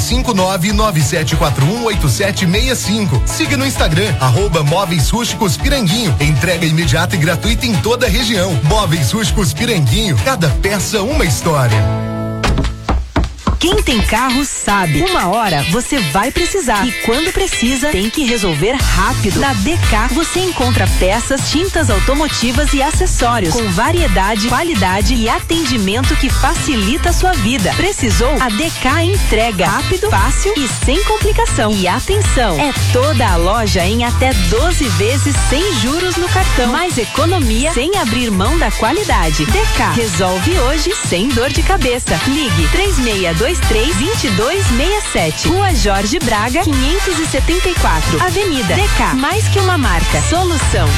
35997418765. Siga no Instagram, @Móveis Rústicos Piranguinho. Entrega imediata e gratuita em toda a região. Móveis Rústicos Piranguinho. Cada peça uma história. Quem tem carro sabe, uma hora você vai precisar e quando precisa tem que resolver rápido. Na DK você encontra peças, tintas automotivas e acessórios com variedade, qualidade e atendimento que facilita a sua vida. Precisou? A DK entrega rápido, fácil e sem complicação. E atenção, é toda a loja em até 12 vezes sem juros no cartão. Mais economia sem abrir mão da qualidade. DK resolve hoje sem dor de cabeça. Ligue 3623-2267. Rua Jorge Braga, 574. Avenida DK. Mais que uma marca. Solução.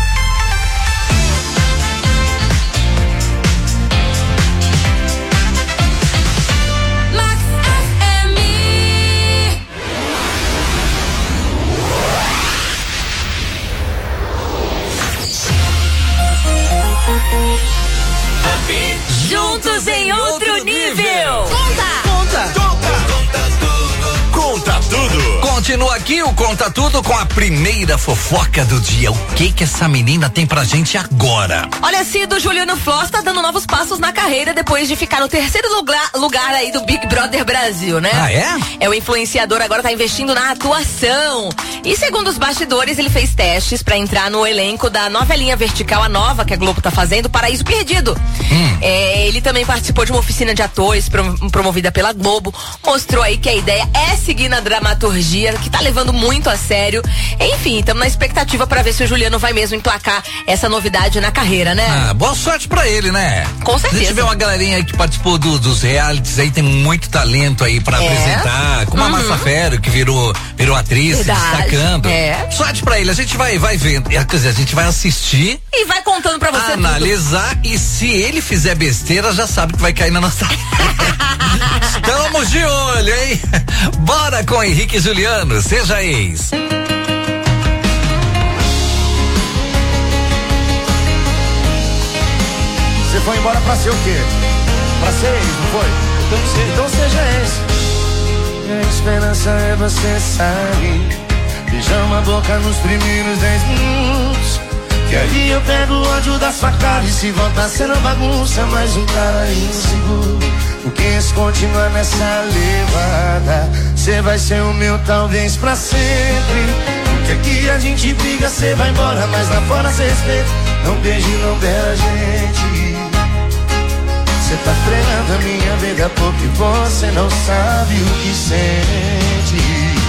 Juntos em outro nível. Conta tudo. Continua aqui o Conta Tudo com a primeira fofoca do dia. O que essa menina tem pra gente agora? Olha, Cido Juliano Floss tá dando novos passos na carreira depois de ficar no terceiro lugar aí do Big Brother Brasil, né? Ah, é? O influenciador agora tá investindo na atuação. E segundo os bastidores, ele fez testes pra entrar no elenco da novelinha vertical, a nova que a Globo tá fazendo, Paraíso Perdido. Ele também participou de uma oficina de atores promovida pela Globo. Mostrou aí que a ideia é seguir na dramaturgia, que tá levando muito a sério. Enfim, estamos na expectativa pra ver se o Juliano vai mesmo emplacar essa novidade na carreira, né? Ah, boa sorte pra ele, né? Com certeza. A gente vê uma galerinha aí que participou dos realities aí, tem muito talento aí pra apresentar, com uma Massa Ferro, que virou atriz, se destacando. Sorte pra ele, a gente vai vendo, quer dizer, a gente vai assistir e vai contando pra você analisar tudo. E se ele fizer besteira, já sabe que vai cair na nossa Estamos de olho, hein? Bora com Henrique e Juliano, seja ex. Você foi embora pra ser o quê? Pra ser ex, não foi? Então seja ex. A esperança é você sair. Beijamos a boca nos primeiros 10 minutos. Que aí eu pego o ódio da sua cara. E se voltar sendo bagunça, mais um cara inseguro. Porque se continuar nessa levada, cê vai ser o meu talvez pra sempre. Porque aqui a gente briga, cê vai embora, mas lá fora cê respeita. Não beije, não beira a gente. Cê tá frenando a minha vida porque você não sabe o que sente.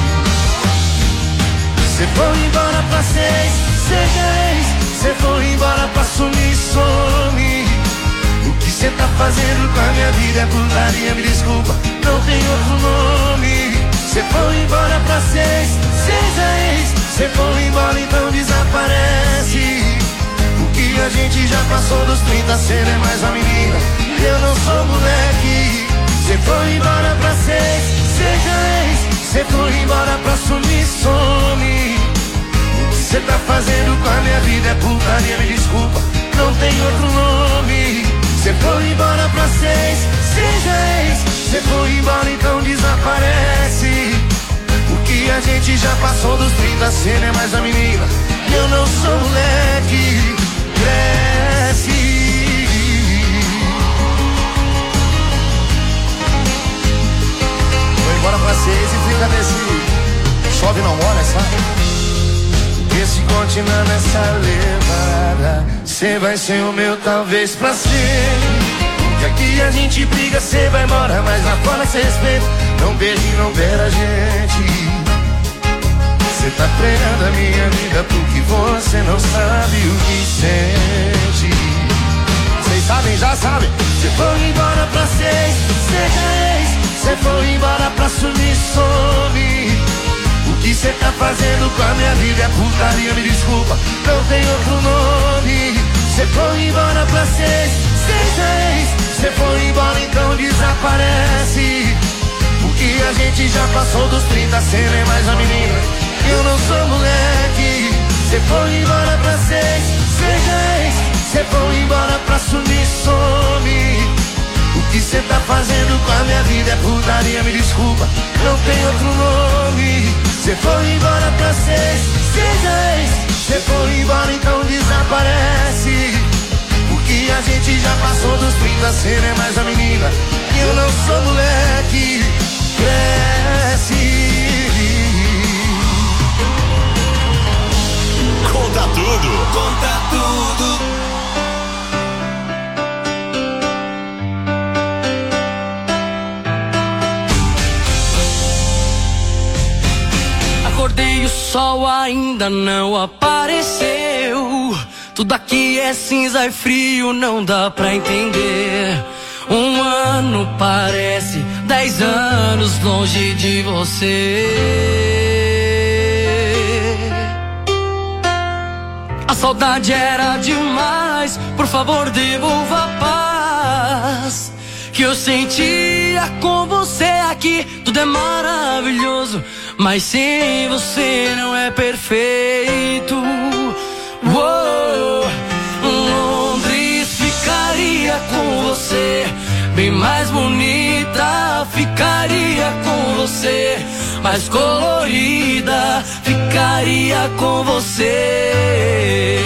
Cê foi embora pra ser, seja ex. Cê foi embora pra sumir, some. O que cê tá fazendo com a minha vida é putaria, me desculpa, não tem outro nome. Cê foi embora pra ser, seja ex. Cê foi embora, então desaparece. O que a gente já passou dos 30, cê não é mais uma menina, eu não sou moleque. Cê foi embora pra ser, seja ex. Cê foi embora pra sumir, some. O que cê tá fazendo com a minha vida é putaria, me desculpa, não tem outro nome. Cê foi embora pra ser, seja ex. Cê foi embora, então desaparece. O que a gente já passou dos 30, cê não é mais a menina, eu não sou moleque. Cresce. Foi embora pra seis e fica nesse chove não molha, sabe? Porque se continuar nessa levada, cê vai ser o meu talvez pra ser. Porque aqui a gente briga, cê vai embora, mas lá fora cê respeita. Não beije, não beira a gente. Cê tá treinando a minha vida porque você não sabe o que sente. Vocês sabem, já sabem. Cê foi embora pra ser, seja ex. Cê foi embora pra sumir, some. O que cê tá fazendo com a minha vida é putaria, me desculpa, não tem outro nome. Cê foi embora pra ser, seja ex. Cê foi embora, então desaparece. O que a gente já passou dos 30, cê não é mais a menina, eu não sou moleque. Cê foi embora pra ser, seja ex. Cê foi embora pra sumir, some. O que cê tá fazendo com a minha vida é putaria, me desculpa, não tem outro nome. Cê foi embora pra ser, seja ex. Cê foi embora, então desaparece. O que a gente já passou dos 30, cê não é mais a menina, eu não sou moleque. Cresce. Conta tudo. Conta tudo. Acordei, o sol ainda não apareceu. Tudo aqui é cinza e frio, não dá pra entender. Um ano parece 10 anos longe de você. A saudade era demais, por favor devolva a paz que eu sentia com você aqui. Tudo é maravilhoso, mas sem você não é perfeito. Uou, Londres ficaria com você, bem mais bonita, ficaria com você, mais colorida, ficaria com você.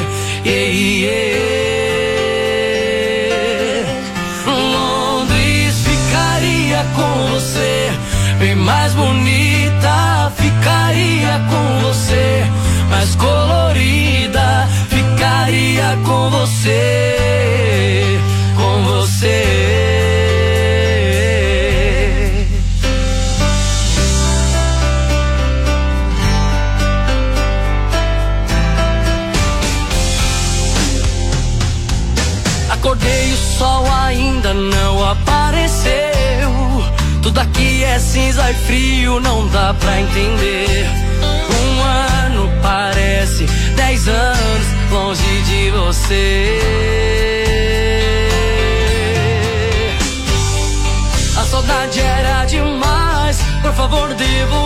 Londres ficaria com você, bem mais bonita, ficaria com você, mais colorida, ficaria com você, com você. Acordei, o sol ainda não apareceu. Tudo Aqui é cinza e frio, não dá pra entender. Um ano parece 10 anos longe de você. A saudade era demais, por favor devolva.